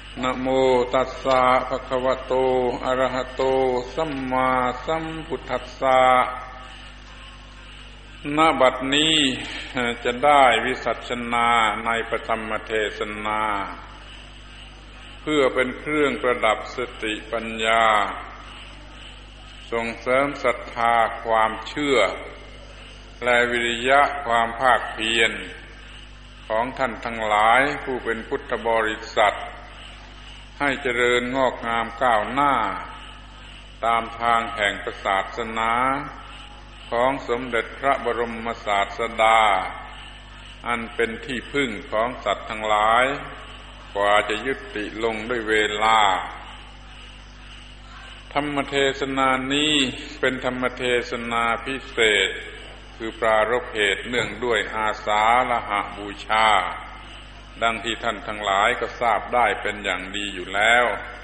นะโมตัสสะภะคะวะโตอะระหะโตสัมมาสัมพุทธัสสะณบัดนี้จะได้วิสัชนาในพระธรรมเทศนาเพื่อเป็นเครื่องประดับสติปัญญาส่งเสริมศรัทธาความเชื่อและวิริยะความภาคเพียรของท่านทั้งหลายผู้เป็นพุทธบริษัทให้เจริญงอกงามก้าวหน้าตามทางแห่งศาสนาของสมเด็จพระบรมศาสดาอันเป็นที่พึ่งของสัตว์ทั้งหลายกว่าจะยุติลงด้วยเวลาธรรมเทศนานี้เป็นธรรมเทศนาพิเศษคือปรารภเหตุเนื่องด้วยอาสาฬหบูชาดังที่ท่านทั้งหลายก็ทราบได้เป็นอย่างดีอยู่แล้ว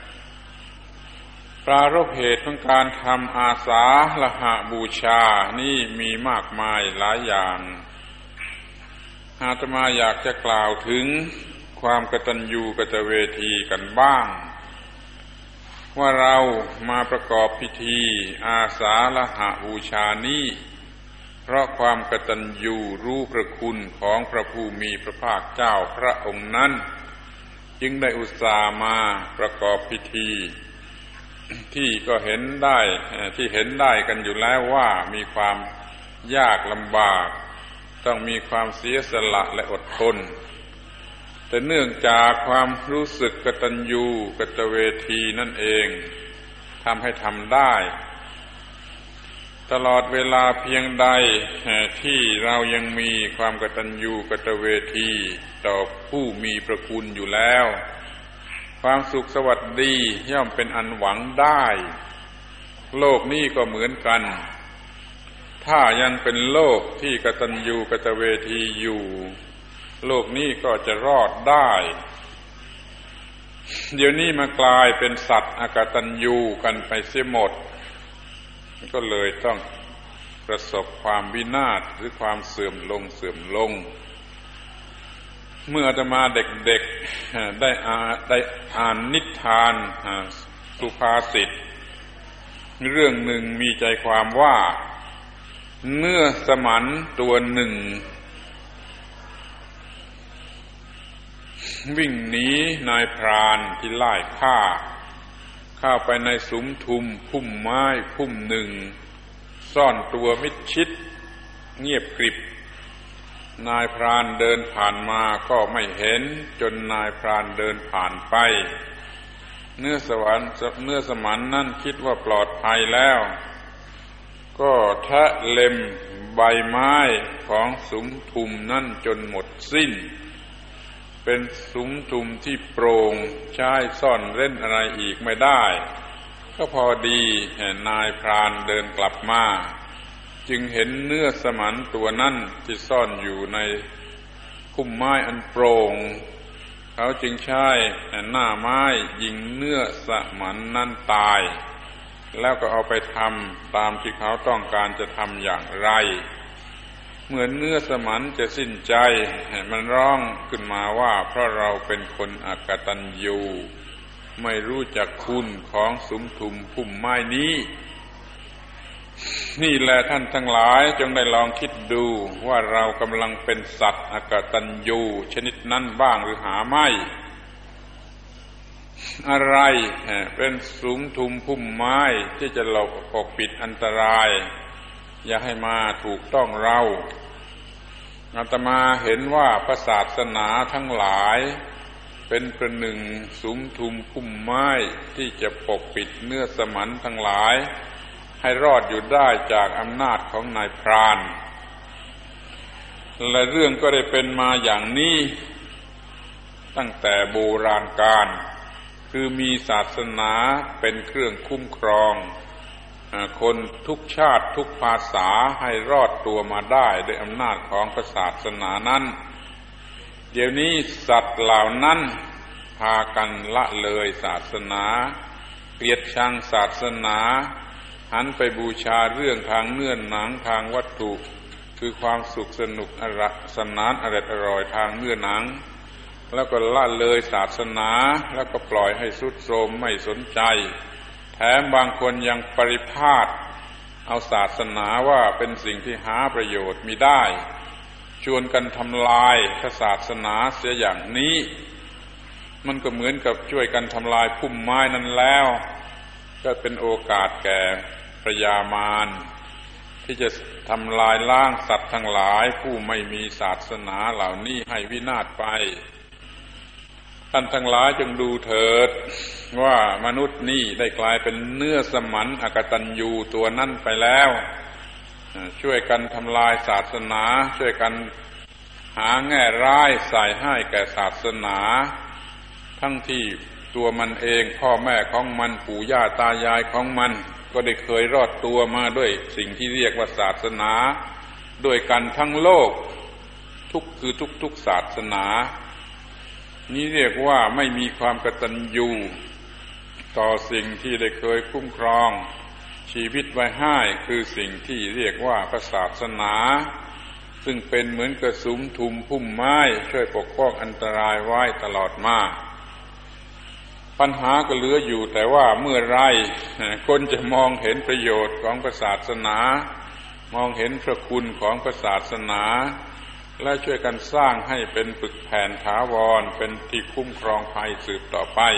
ปรารภเหตุของการทำอาสาฬหบูชานี่มีมากมายหลายอย่างอาตมาอยากจะกล่าวถึงความกตัญญูกตเวทีกันบ้างว่าเรามาประกอบพิธีอาสาฬหบูชานี้เพราะความกตัญญูรู้พระคุณของพระผู้มีพระภาคเจ้าพระองค์นั้นจึงได้อุตส่าห์มาประกอบพิธีที่เห็นได้กันอยู่แล้วว่ามีความยากลำบากต้องมีความเสียสละและอดทนแต่เนื่องจากความรู้สึกกตัญญูกตเวทีนั่นเองทำให้ทำได้ตลอดเวลาเพียงใดที่เรายังมีความกตัญญูกตเวทีต่อผู้มีพระคุณอยู่แล้วความสุขสวัสดีย่อมเป็นอันหวังได้โลกนี้ก็เหมือนกันถ้ายังเป็นโลกที่กตัญญูกตเวทีอยู่โลกนี้ก็จะรอดได้เดี๋ยวนี้มากลายเป็นสัตว์อกตัญญูกันไปเสียหมดก็เลยต้องประสบความวินาศหรือความเสื่อมลงเมื่ออาตมาเด็กๆได้อ่านนิทานสุภาษิตเรื่องหนึ่งมีใจความว่าเมื่อสมันตัวหนึ่งวิ่งหนีนายพรานที่ไล่ฆ่าเข้าไปในสุมทุมพุ่มไม้พุ่มหนึ่งซ่อนตัวมิดชิดเงียบกริบนายพรานเดินผ่านมาก็ไม่เห็นจนนายพรานเดินผ่านไปเนื้อสมันนั่นคิดว่าปลอดภัยแล้วก็แทะเล็มใบไม้ของสุมทุมนั่นจนหมดสิ้นเป็นสุมทุมที่โปร่งใช้ซ่อนเร้นอะไรอีกไม่ได้ก็พอดีนายพรานเดินกลับมาจึงเห็นเนื้อสมันตัวนั้นที่ซ่อนอยู่ในพุ่มไม้อันโปร่งเขาจึงใช้หน้าไม้ยิงเนื้อสมันนั้นตายแล้วก็เอาไปทำตามที่เขาต้องการจะทำอย่างไรเมื่อเนื้อสมันจะสิ้นใจมันร้องขึ้นมาว่าเพราะเราเป็นคนอกตัญญูไม่รู้จักคุณของสุมทุมพุ่มไม้นี้นี่แหละท่านทั้งหลายจงได้ลองคิดดูว่าเรากำลังเป็นสัตว์อกตัญญูชนิดนั้นบ้างหรือหาไม่อะไรเป็นสุมทุมพุ่มไม้ที่จะหลบปกปิดอันตรายอย่าให้มาถูกต้องเราอาตมาเห็นว่าพระศาสนาทั้งหลายเป็นประหนึ่งสุมทุมพุ่มไม้ที่จะปกปิดเนื้อสมันทั้งหลายให้รอดอยู่ได้จากอำนาจของนายพรานและเรื่องก็ได้เป็นมาอย่างนี้ตั้งแต่โบราณกาลคือมีศาสนาเป็นเครื่องคุ้มครองคนทุกชาติทุกภาษาให้รอดตัวมาได้ด้วยอำนาจของศาสนานั้นเดี๋ยวนี้สัตว์เหล่านั้นพากันละเลยศาสนาเกลียดชังศาสนาหันไปบูชาเรื่องทางเนื้อหนังทางวัตถุคือความสุขสนุกสนานอร่อยทางเนื้อหนังแล้วก็ละเลยศาสนาแล้วก็ปล่อยให้ทรุดโทรมไม่สนใจแถมบางคนยังปริพาทเอาศาสนาว่าเป็นสิ่งที่หาประโยชน์มิได้ชวนกันทำลายศาสนาเสียอย่างนี้มันก็เหมือนกับช่วยกันทำลายพุ่มไม้นั้นแล้วก็เป็นโอกาสแก่พระยามารที่จะทำลายล้างสัตว์ทั้งหลายผู้ไม่มีศาสนาเหล่านี้ให้วินาศไปท่านทั้งหลายจงดูเถิดว่ามนุษย์นี่ได้กลายเป็นเนื้อสมันอกตัญญูตัวนั่นไปแล้วช่วยกันทำลายศาสนาช่วยกันหาแง่ร้ายใส่ให้แก่ศาสนาทั้งที่ตัวมันเองพ่อแม่ของมันปู่ย่าตายายของมันก็ได้เคยรอดตัวมาด้วยสิ่งที่เรียกว่าศาสนาด้วยกันทั้งโลกทุกศาสนานี้เรียกว่าไม่มีความกตัญญูต่อสิ่งที่ได้เคยคุ้มครองชีวิตไว้ให้คือสิ่งที่เรียกว่าศาสนาซึ่งเป็นเหมือนกระสุมทุมพุ่มไม้ช่วยปกป้องอันตรายไว้ตลอดมาปัญหาก็เหลืออยู่แต่ว่าเมื่อไรคนจะมองเห็นประโยชน์ของศาสนามองเห็นพระคุณของศาสนาและช่วยกันสร้างให้เป็นปึกแผ่นถาวรเป็นที่คุ้มครองภัยสืบต่อไป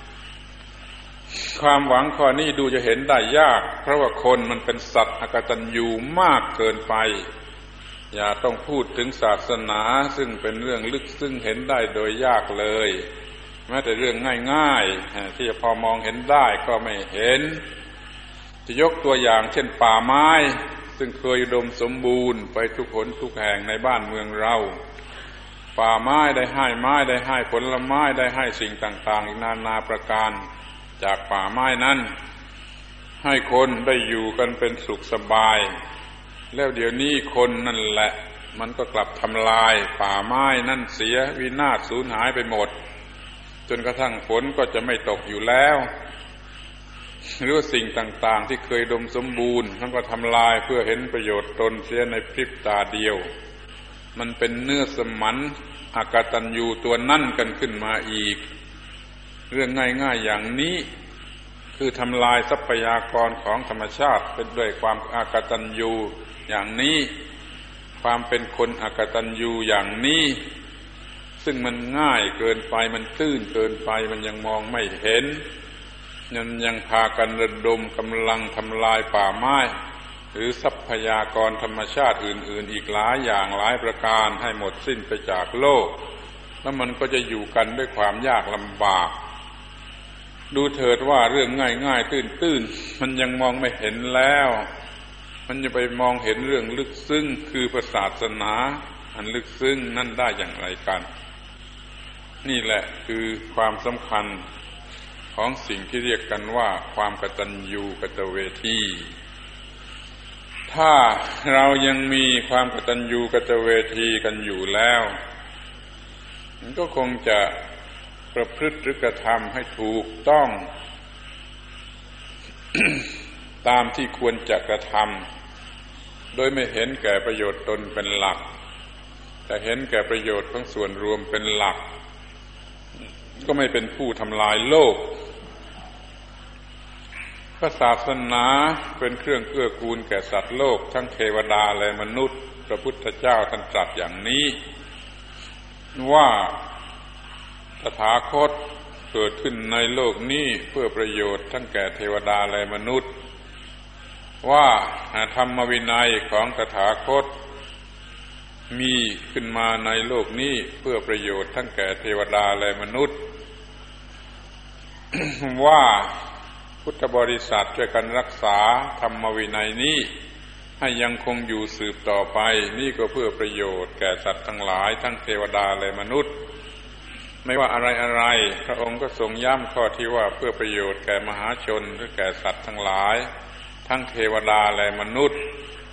ความหวังข้อนี้ดูจะเห็นได้ยากเพราะว่าคนมันเป็นสัตว์อกตัญญูมากเกินไปอย่าต้องพูดถึงศาสนาซึ่งเป็นเรื่องลึกซึ้งเห็นได้โดยยากเลยแม้แต่เรื่องง่ายๆที่พอมองเห็นได้ก็ไม่เห็นจะยกตัวอย่างเช่นป่าไม้ซึ่งเคยอุดมสมบูรณ์ไปทุกหนทุกแห่งในบ้านเมืองเราป่าไม้ได้ให้ผลไม้ได้ให้สิ่งต่างๆอีกนานาประการจากป่าไม้นั้นให้คนได้อยู่กันเป็นสุขสบายแล้วเดี๋ยวนี้คนนั่นแหละมันก็กลับทำลายป่าไม้นั่นเสียวินาศสูญหายไปหมดจนกระทั่งฝนก็จะไม่ตกอยู่แล้วหรือสิ่งต่างๆที่เคยดมสมบูรณ์มันก็ทำลายเพื่อเห็นประโยชน์ตนเสียในพริบตาเดียวมันเป็นเนื้อสมันอกตัญญูตัวนั่นกันขึ้นมาอีกเรื่องง่ายๆอย่างนี้คือทำลายทรัพยากรของธรรมชาติเป็นด้วยความอกตัญญูอย่างนี้ความเป็นคนอกตัญญูอย่างนี้ซึ่งมันง่ายเกินไปมันตื้นเกินไปมันยังมองไม่เห็นยังพากันระดมกำลังทำลายป่าไม้หรือทรัพยากรธรรมชาติอื่นๆอีกหลายอย่างหลายประการให้หมดสิ้นไปจากโลกแล้วมันก็จะอยู่กันด้วยความยากลำบากดูเถิดว่าเรื่องง่ายๆตื้นๆมันยังมองไม่เห็นแล้วมันจะไปมองเห็นเรื่องลึกซึ้งคือศาสนาอันลึกซึ้งนั่นได้อย่างไรกันนี่แหละคือความสำคัญของสิ่งที่เรียกกันว่าความกตัญญูกตเวทีถ้าเรายังมีความกตัญญูกตเวทีกันอยู่แล้วมันก็คงจะประพฤติหรือกระทำให้ถูกต้อง ตามที่ควรจะกระทำโดยไม่เห็นแก่ประโยชน์ตนเป็นหลักแต่เห็นแก่ประโยชน์ของส่วนรวมเป็นหลักก็ไม่เป็นผู้ทำลายโลกศาสนาเป็นเครื่องเกื้อกูลแก่สัตว์โลกทั้งเทวดาและมนุษย์พระพุทธเจ้าท่านตรัสอย่างนี้ว่าตถาคตเกิดขึ้นในโลกนี้เพื่อประโยชน์ทั้งแก่เทวดาและมนุษย์ว่าธรรมวินัยของตถาคตมีขึ้นมาในโลกนี้เพื่อประโยชน์ทั้งแก่เทวดาและมนุษย์ ว่าพุทธบริษัทช่วยกันรักษาธรรมวินัยนี้ให้ยังคงอยู่สืบต่อไปนี่ก็เพื่อประโยชน์แก่สัตว์ทั้งหลายทั้งเทวดาและมนุษย์ไม่ว่าอะไรๆพระองค์ก็ทรงย้ำข้อที่ว่าเพื่อประโยชน์แก่มหาชนหรือแก่สัตว์ทั้งหลายทั้งเทวดาและมนุษย์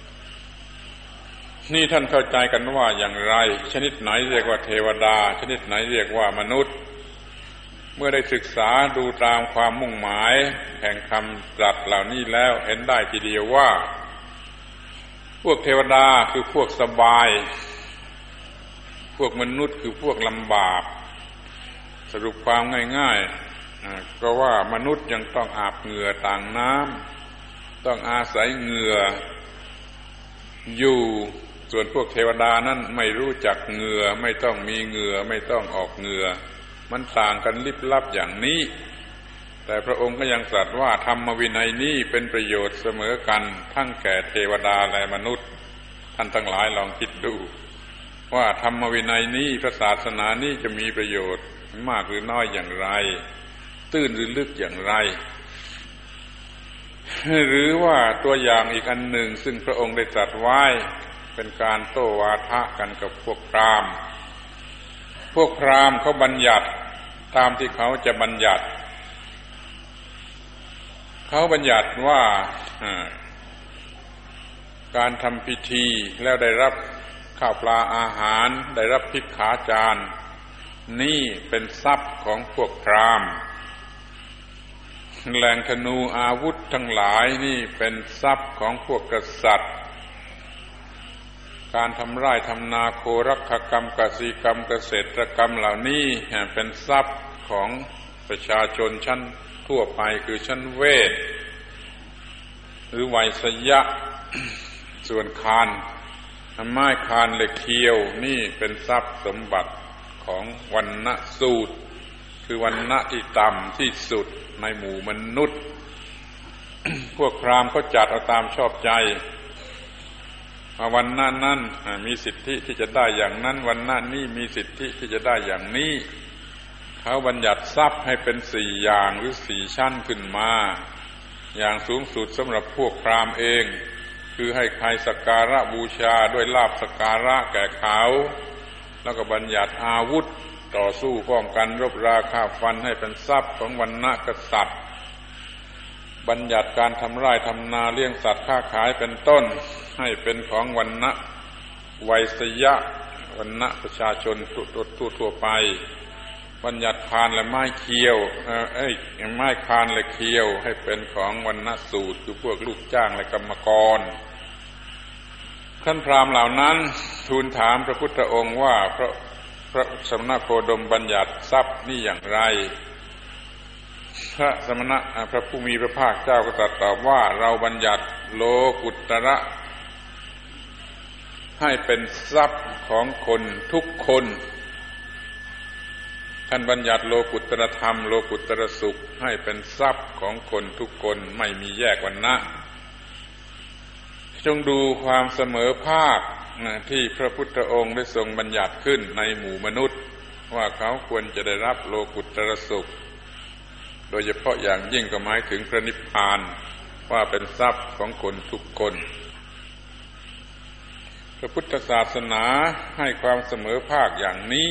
นี่ท่านเข้าใจกันว่าอย่างไรชนิดไหนเรียกว่าเทวดาชนิดไหนเรียกว่ามนุษย์เมื่อได้ศึกษาดูตามความมุ่งหมายแห่งคำตรัสเหล่านี้แล้วเห็นได้ทีเดียวว่าพวกเทวดาคือพวกสบายพวกมนุษย์คือพวกลำบากสรุปความง่ายๆก็ว่ามนุษย์ยังต้องอาบเหงื่อต่างน้ำต้องอาศัยเหงื่ออยู่ส่วนพวกเทวดานั้นไม่รู้จักเหงื่อไม่ต้องมีเหงื่อไม่ต้องออกเหงื่อมันต่างกันลิบลับอย่างนี้แต่พระองค์ก็ยังตรัสว่าธรรมวินัยนี้เป็นประโยชน์เสมอกันทั้งแก่เทวดาและมนุษย์ท่านทั้งหลายลองคิดดูว่าธรรมวินัยนี้พระศาสนานี้จะมีประโยชน์มากหรือน้อยอย่างไรตื้นหรือลึกอย่างไรหรือว่าตัวอย่างอีกอันหนึ่งซึ่งพระองค์ได้ตรัสไว้เป็นการโต้วาทะกันกับพวกพราหมณ์เขาบัญญัติตามที่เขาจะบัญญัติเขาบัญญัติว่าการทำพิธีแล้วได้รับข้าวปลาอาหารได้รับภิกขาจารย์นี่เป็นทรัพย์ของพวกพราหมณ์แหล่งธนูอาวุธทั้งหลายนี่เป็นทรัพย์ของพวกกษัตริย์การทำไร่ทำนาโครักขกรรมกสิกรรมเกษตรกรรมเหล่านี้เป็นทรัพย์ของประชาชนชั้นทั่วไปคือชั้นเวทหรือไวยสยะส่วนคานไม้คานเหล็กเคียวนี่เป็นทรัพย์สมบัติของวรรณสูตรคือวรรณะที่ต่ำที่สุดในหมู่มนุษย์ พวกพราหมณ์เขาจัดเอาตามชอบใจวันนั้นมีสิทธิที่จะได้อย่างนั้นวันนั้นนี่มีสิทธิที่จะได้อย่างนี้เขาบัญญัติทรัพย์ให้เป็น4อย่างหรือ4ชั้นขึ้นมาอย่างสูงสุดสำหรับพวกพราหมณ์เองคือให้ใครสักการะบูชาด้วยลาภสักการะแก่เขาแล้วก็บัญญัติอาวุธต่อสู้ป้องกันรบราฆ่าฟันให้เป็นทรัพย์ของวรรณกษัตริย์บัญญัติการทำไร่ทำนาเลี้ยงสัตว์ค้าขายเป็นต้นให้เป็นของวรรณะไวยสยะวรรณะประชาชนทั่วไปบัญญัติคานและไม้เคียวไม้คานและเคียวให้เป็นของวรรณสูตรคือพวกลูกจ้างและกรรมกรท่านพราหมณ์เหล่านั้นทูลถามพระพุทธองค์ว่าพระสมณโคดมบัญญัติทรัพย์นี่อย่างไรพระผู้มีพระภาคเจ้าก็ตรัสตอบว่าเราบัญญัติโลกุตระให้เป็นทรัพย์ของคนทุกคนท่านบัญญัติโลกุตรธรรมโลกุตรสุขให้เป็นทรัพย์ของคนทุกคนไม่มีแยกวรรณะจงดูความเสมอภาคที่พระพุทธองค์ได้ทรงบัญญัติขึ้นในหมู่มนุษย์ว่าเขาควรจะได้รับโลกุตรสุขโดยเฉพาะอย่างยิ่งก็หมายถึงพระนิพพานว่าเป็นทรัพย์ของคนทุกคนพระพุทธศาสนาให้ความเสมอภาคอย่างนี้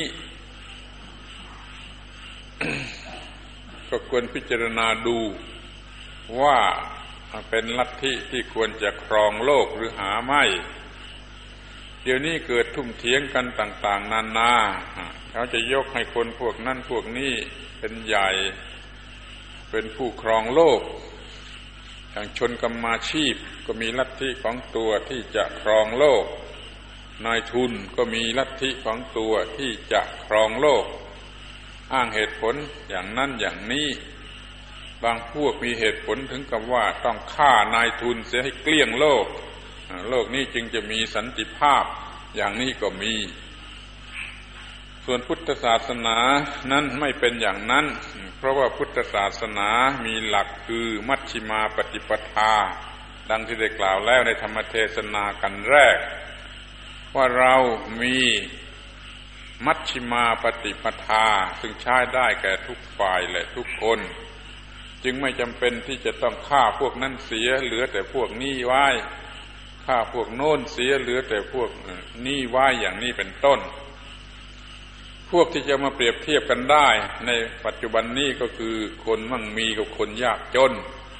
ก็ควรพิจารณาดูว่าเป็นลัทธิที่ควรจะครองโลกหรือหาไม่เดี๋ยวนี้เกิดทุ่มเถียงกันต่างๆนานาเขาจะยกให้คนพวกนั้นพวกนี้เป็นใหญ่เป็นผู้ครองโลกอย่างชนกรรมาชีพก็มีลัทธิของตัวที่จะครองโลกนายทุนก็มีลัทธิของตัวที่จะครองโลกอ้างเหตุผลอย่างนั้นอย่างนี้บางพวกมีเหตุผลถึงกับว่าต้องฆ่านายทุนเสียให้เกลี้ยงโลกโลกนี้จึงจะมีสันติภาพอย่างนี้ก็มีส่วนพุทธศาสนานั้นไม่เป็นอย่างนั้นเพราะว่าพุทธศาสนามีหลักคือมัชฌิมาปฏิปทาดังที่ได้กล่าวแล้วในธรรมเทศนากันแรกว่าเรามีมัชฌิมาปฏิปทาซึ่งใช้ได้แก่ทุกฝ่ายและทุกคนจึงไม่จำเป็นที่จะต้องฆ่าพวกนั้นเสียเหลือแต่พวกนี้ไว้ฆ่าพวกโน้นเสียเหลือแต่พวกนี้ไว้อย่างนี้เป็นต้นพวกที่จะมาเปรียบเทียบกันได้ในปัจจุบันนี้ก็คือคนมั่งมีกับคนยากจน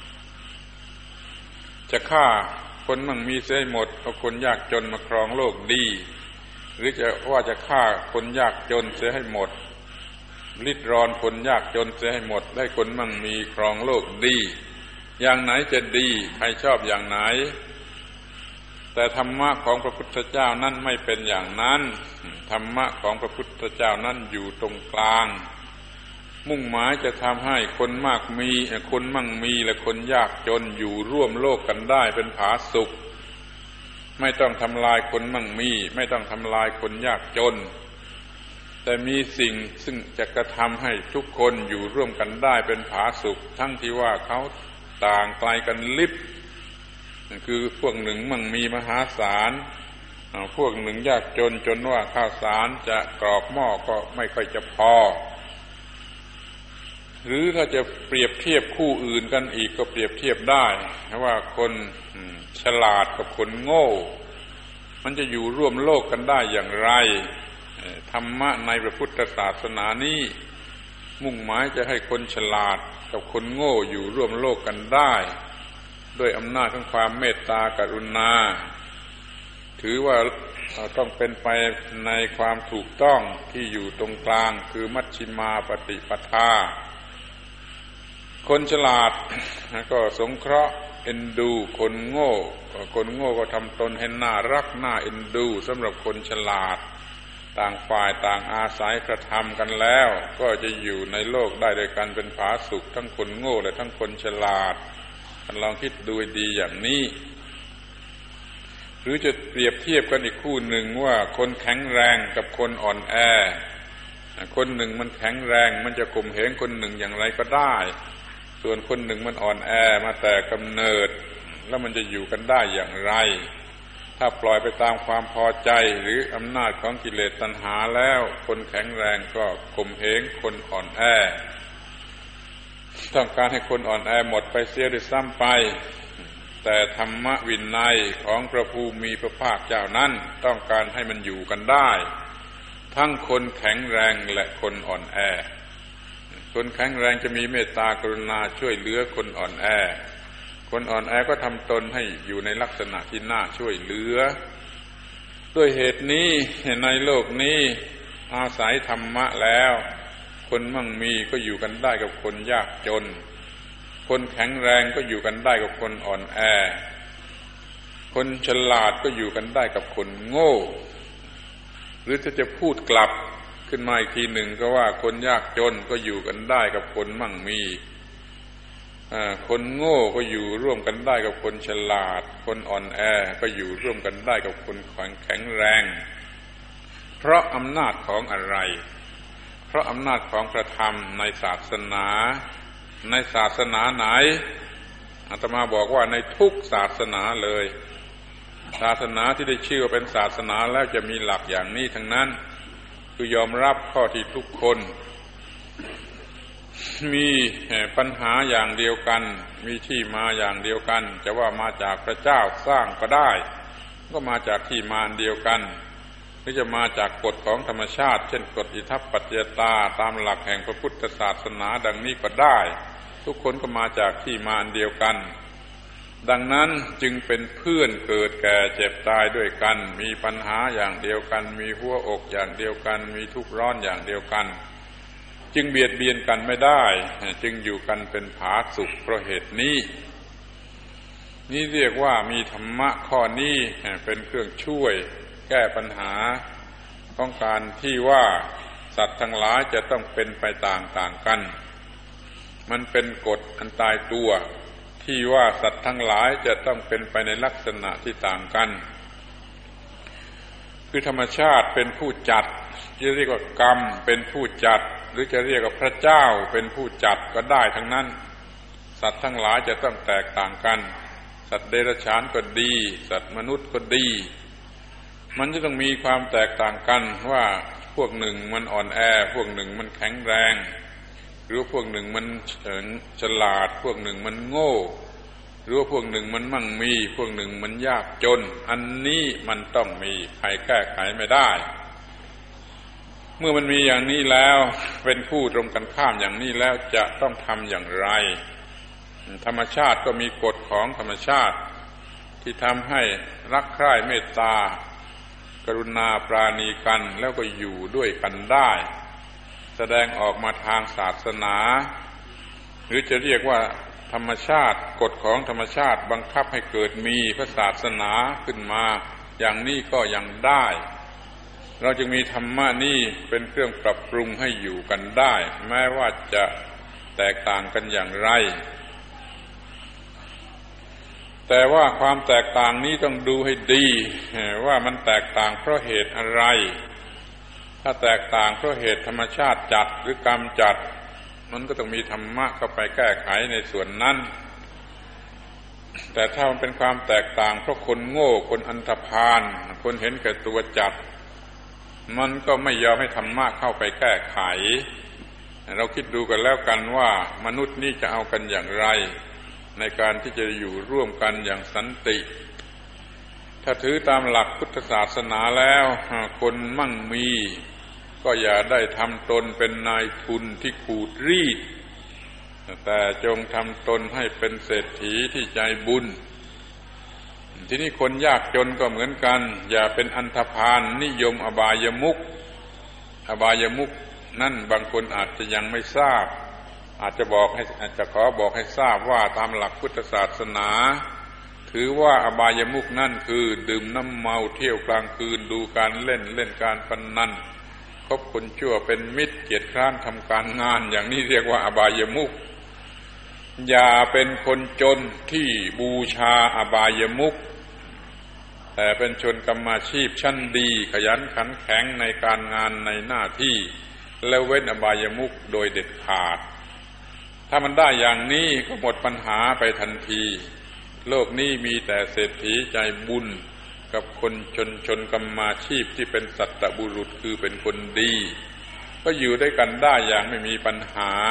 จะฆ่าคนมั่งมีเสียให้หมดเอาคนยากจนมาครองโลกดีหรือจะฆ่าคนยากจนเสียให้หมดริดรอนคนยากจนเสียให้หมดได้คนมั่งมีครองโลกดีอย่างไหนจะดีใครชอบอย่างไหนแต่ธรรมะของพระพุทธเจ้านั้นไม่เป็นอย่างนั้นธรรมะของพระพุทธเจ้านั้นอยู่ตรงกลางมุ่งหมายจะทำให้คนมากมีคนมั่งมีและคนยากจนอยู่ร่วมโลกกันได้เป็นผาสุกไม่ต้องทำลายคนมั่งมีไม่ต้องทำลายคนยากจนแต่มีสิ่งซึ่งจะกระทำให้ทุกคนอยู่ร่วมกันได้เป็นผาสุกทั้งที่ว่าเขาต่างไกลกันลิบคือพวกหนึ่งมั่งมีมหาศาลพวกหนึ่งยากจนจนว่าข้าวสารจะกรอกหม้อก็ไม่ค่อยจะพอหรือถ้าจะเปรียบเทียบคู่อื่นกันอีกก็เปรียบเทียบได้ว่าคนฉลาดกับคนโง่มันจะอยู่ร่วมโลกกันได้อย่างไรธรรมะในพระพุทธศาสนานี้มุ่งหมายจะให้คนฉลาดกับคนโง่อยู่ร่วมโลกกันได้ด้วยอำนาจของความเมตตากรุณาถือว่าต้องเป็นไปในความถูกต้องที่อยู่ตรงกลางคือมัชฌิมาปฏิปทาคนฉลาดก็สงเคราะห์เอ็นดูคนโง่คนโง่ก็ทำตนให้น่ารักน่าเอ็นดูสำหรับคนฉลาดต่างฝ่ายต่างอาศัยกระทำกันแล้วก็จะอยู่ในโลกได้โดยกันเป็นผาสุกทั้งคนโง่และทั้งคนฉลาดท่านลองคิดดูดีอย่างนี้หรือจะเปรียบเทียบกันอีกคู่หนึ่งว่าคนแข็งแรงกับคนอ่อนแอคนหนึ่งมันแข็งแรงมันจะข่มเหงคนหนึ่งอย่างไรก็ได้ส่วนคนหนึ่งมันอ่อนแอมาแต่กำเนิดแล้วมันจะอยู่กันได้อย่างไรถ้าปล่อยไปตามความพอใจหรืออำนาจของกิเลสตัณหาแล้วคนแข็งแรงก็ข่มเหงคนอ่อนแอต้องการให้คนอ่อนแอหมดไปเสียด้วยซ้ำไปแต่ธรรมวินัยของพระผู้มีพระภาคเจ้านั้นต้องการให้มันอยู่กันได้ทั้งคนแข็งแรงและคนอ่อนแอคนแข็งแรงจะมีเมตตากรุณาช่วยเหลือคนอ่อนแอคนอ่อนแอก็ทำตนให้อยู่ในลักษณะที่น่าช่วยเหลือด้วยเหตุนี้ในโลกนี้อาศัยธรรมะแล้วคนมั่งมีก็อยู่กันได้กับคนยากจนคนแข็งแรงก็อยู่กันได้กับคนอ่อนแอคนฉลาดก็อยู่กันได้กับคนโง่หรือถ้าจะพูดกลับขึ้นมาอีกทีหนึ่งก็ว่าคนยากจนก็อยู่กันได้กับคนมั่งมีคนโง่ก็อยู่ร่วมกันได้กับคนฉลาดคนอ่อนแอก็อยู่ร่วมกันได้กับคนแข็งแรงเพราะอำนาจของอะไรเพราะอำนาจของพระธรรมในศาสนาในศาสนาไหนอาตมาบอกว่าในทุกศาสนาเลยศาสนาที่ได้ชื่อว่าเป็นศาสนาแล้วจะมีหลักอย่างนี้ทั้งนั้นคือยอมรับข้อที่ทุกคนมีปัญหาอย่างเดียวกันมีที่มาอย่างเดียวกันจะว่ามาจากพระเจ้าสร้างก็ได้ก็มาจากที่มาเดียวกันหรือจะมาจากกฎของธรรมชาติเช่นกฎอิทัปปัจจยตาตามหลักแห่งพระพุทธศาสนาดังนี้ก็ได้ทุกคนก็มาจากที่มาอันเดียวกันดังนั้นจึงเป็นเพื่อนเกิดแก่เจ็บตายด้วยกันมีปัญหาอย่างเดียวกันมีหัวอกอย่างเดียวกันมีทุกข์ร้อนอย่างเดียวกันจึงเบียดเบียนกันไม่ได้จึงอยู่กันเป็นผาสุกเพราะเหตุนี้นี่เรียกว่ามีธรรมะข้อนี้เป็นเครื่องช่วยแก้ปัญหาของการที่ว่าสัตว์ทั้งหลายจะต้องเป็นไปต่างๆกันมันเป็นกฎอันตายตัวที่ว่าสัตว์ทั้งหลายจะต้องเป็นไปในลักษณะที่ต่างกันคือธรรมชาติเป็นผู้จัดจะเรียกว่ากรรมเป็นผู้จัดหรือจะเรียกว่าพระเจ้าเป็นผู้จัดก็ได้ทั้งนั้นสัตว์ทั้งหลายจะต้องแตกต่างกันสัตว์เดรัจฉานก็ดีสัตว์มนุษย์ก็ดีมันจะต้องมีความแตกต่างกันว่าพวกหนึ่งมันอ่อนแอพวกหนึ่งมันแข็งแรงหรือพวกหนึ่งมันฉลาดพวกหนึ่งมันโง่หรือว่าพวกหนึ่งมันมั่งมีพวกหนึ่งมันยากจนอันนี้มันต้องมีใครแก้ไขไม่ได้เมื่อมันมีอย่างนี้แล้วเป็นคู่ตรงกันข้ามอย่างนี้แล้วจะต้องทำอย่างไรธรรมชาติก็มีกฎของธรรมชาติที่ทำให้รักใคร่เมตตากรุณาปราณีกันแล้วก็อยู่ด้วยกันได้แสดงออกมาทางศาสนาหรือจะเรียกว่าธรรมชาติกฎของธรรมชาติบังคับให้เกิดมีพระศาสนาขึ้นมาอย่างนี้ก็ยังได้เราจึงมีธรรมะนี่เป็นเครื่องปรับปรุงให้อยู่กันได้แม้ว่าจะแตกต่างกันอย่างไรแต่ว่าความแตกต่างนี้ต้องดูให้ดีว่ามันแตกต่างเพราะเหตุอะไรถ้าแตกต่างเพราะเหตุธรรมชาติจัดหรือกรรมจัดมันก็ต้องมีธรรมะเข้าไปแก้ไขในส่วนนั้นแต่ถ้ามันเป็นความแตกต่างเพราะคนโง่คนอันธพาลคนเห็นแก่ตัวจัดมันก็ไม่ยอมให้ธรรมะเข้าไปแก้ไขเราคิดดูกันแล้วกันว่ามนุษย์นี่จะเอากันอย่างไรในการที่จะอยู่ร่วมกันอย่างสันติถ้าถือตามหลักพุทธศาสนาแล้วคนมั่งมีก็อย่าได้ทำตนเป็นนายทุนที่ขูดรีดแต่จงทำตนให้เป็นเศรษฐีที่ใจบุญที่นี่คนยากจนก็เหมือนกันอย่าเป็นอันธพาลนิยมอบายมุขนั่นบางคนอาจจะยังไม่ทราบอาจจะขอบอกให้ทราบว่าตามหลักพุทธศาสนาถือว่าอบายมุขนั่นคือดื่มน้ำเมาเที่ยวกลางคืนดูการเล่นการพนันคบคนชั่วเป็นมิตรเกียจคร้านทำการงานอย่างนี้เรียกว่าอบายมุขอย่าเป็นคนจนที่บูชาอบายมุขแต่เป็นชนกรรมาชีพชั้นดีขยันขันแข็งในการงานในหน้าที่แล้วเว้นอบายมุขโดยเด็ดขาดถ้ามันได้อย่างนี้ก็หมดปัญหาไปทันทีโลกนี้มีแต่เศรษฐีใจบุญกับคนชนกรรมาชีพที่เป็นสัตตบุรุษคือเป็นคนดีก็อยู่ด้วยกันได้อย่างไม่มีปัญหา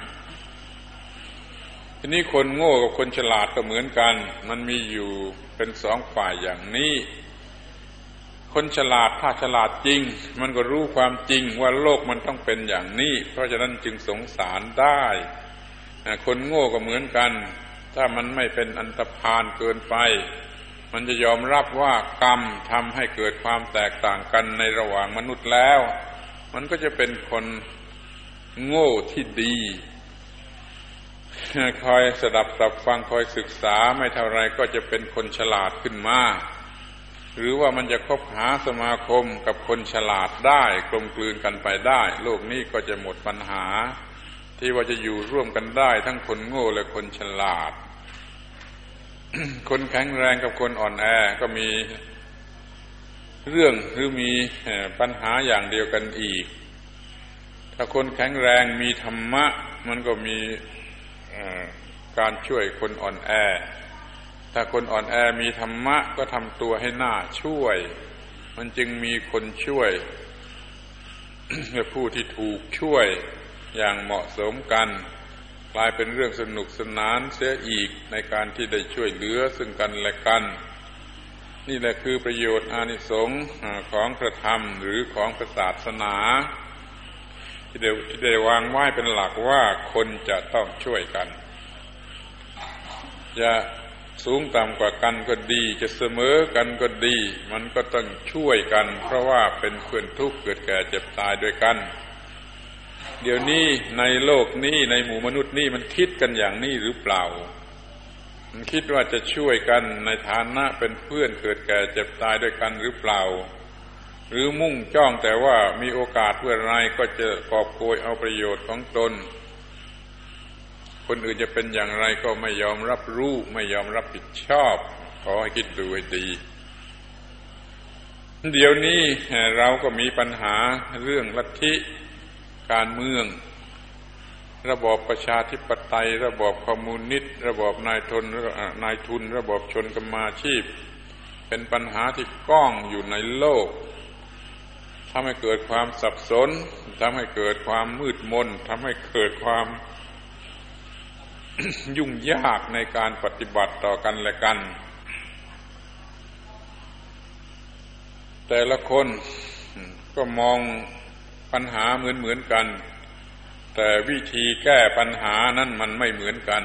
ทีนี้คนโง่กับคนฉลาดก็เหมือนกันมันมีอยู่เป็นสองฝ่ายอย่างนี้คนฉลาดถ้าฉลาดจริงมันก็รู้ความจริงว่าโลกมันต้องเป็นอย่างนี้เพราะฉะนั้นจึงสงสารได้คนโง่ก็เหมือนกันถ้ามันไม่เป็นอันธพาลเกินไปมันจะยอมรับว่ากรรมทำให้เกิดความแตกต่างกันในระหว่างมนุษย์แล้วมันก็จะเป็นคนโง่ที่ดีคอยสดับตับฟังคอยศึกษาไม่เท่าไรก็จะเป็นคนฉลาดขึ้นมาหรือว่ามันจะคบหาสมาคมกับคนฉลาดได้กลมกลืนกันไปได้โลกนี้ก็จะหมดปัญหาที่ว่าจะอยู่ร่วมกันได้ทั้งคนโง่และคนฉลาด คนแข็งแรงกับคนอ่อนแอก็มีเรื่องหรือมีปัญหาอย่างเดียวกันอีกถ้าคนแข็งแรงมีธรรมะมันก็มีการช่วยคนอ่อนแอถ้าคนอ่อนแอมีธรรมะก็ทำตัวให้น่าช่วยมันจึงมีคนช่วย และผู้ที่ถูกช่วยอย่างเหมาะสมกันกลายเป็นเรื่องสนุกสนานเสียอีกในการที่ได้ช่วยเหลือซึ่งกันและกันนี่แหละคือประโยชน์อานิสงส์ของพระธรรมหรือของพระศาสนาที่ได้วางไว้เป็นหลักว่าคนจะต้องช่วยกันจะสูงต่ำกว่ากันก็ดีจะเสมอกันก็ดีมันก็ต้องช่วยกันเพราะว่าเป็นเพื่อนทุกข์เกิดแก่เจ็บตายด้วยกันเดี๋ยวนี้ในโลกนี้ในหมู่มนุษย์นี่มันคิดกันอย่างนี้หรือเปล่ามันคิดว่าจะช่วยกันในฐานะเป็นเพื่อนเกิดแก่เจ็บตายด้วยกันหรือเปล่าหรือมุ่งจ้องแต่ว่ามีโอกาสเมื่อไรก็จะกอบโกยเอาประโยชน์ของตนคนอื่นจะเป็นอย่างไรก็ไม่ยอมรับรู้ไม่ยอมรับผิดชอบขอให้คิดดูให้ดีเดี๋ยวนี้เราก็มีปัญหาเรื่องลัทธิการเมืองระบอบประชาธิปไตยระบอบคอมมิวนิสต์ระบอบนายทุนระบอบชนกรรมาชีพเป็นปัญหาที่ก้องอยู่ในโลกทำให้เกิดความสับสนทำให้เกิดความมืดมนทำให้เกิดความ ยุ่งยากในการปฏิบัติต่อกันและกันแต่ละคนก็มองปัญหาเหมือนกันแต่วิธีแก้ปัญหานั้นมันไม่เหมือนกัน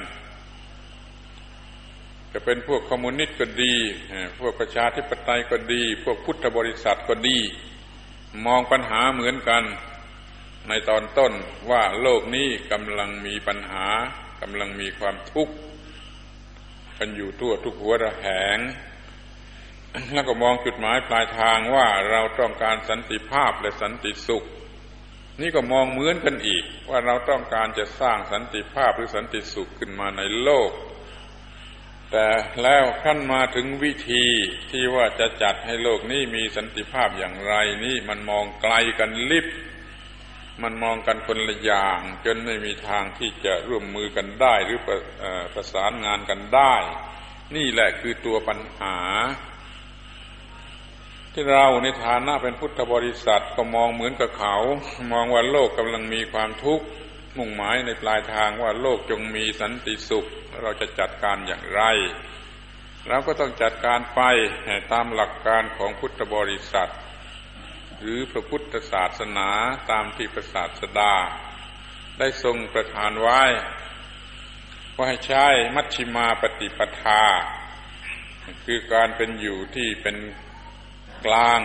จะเป็นพวกคอมมิวนิสต์ก็ดีพวกประชาธิปไตยก็ดีพวกพุทธบริษัทก็ดีมองปัญหาเหมือนกันในตอนต้นว่าโลกนี้กำลังมีปัญหากำลังมีความทุกข์กันอยู่ทั่วทุกหัวระแหงแล้วก็มองจุดหมายปลายทางว่าเราต้องการสันติภาพและสันติสุขนี่ก็มองเหมือนกันอีกว่าเราต้องการจะสร้างสันติภาพหรือสันติสุขขึ้นมาในโลกแต่แล้วขั้นมาถึงวิธีที่ว่าจะจัดให้โลกนี้มีสันติภาพอย่างไรนี่มันมองไกลกันลิบมันมองกันคนละอย่างจนไม่มีทางที่จะร่วมมือกันได้หรือประสานงานกันได้นี่แหละคือตัวปัญหาที่เราในฐานะเป็นพุทธบริษัทก็มองเหมือนกับเขามองว่าโลกกำลังมีความทุกข์มุ่งหมายในปลายทางว่าโลกจงมีสันติสุขเราจะจัดการอย่างไรเราก็ต้องจัดการไปตามหลักการของพุทธบริษัทหรือพระพุทธศาสนาตามที่พระศาสดาได้ทรงประทานไว้ว่าให้ใช้มัชฌิมาปฏิปทาคือการเป็นอยู่ที่เป็นกลาง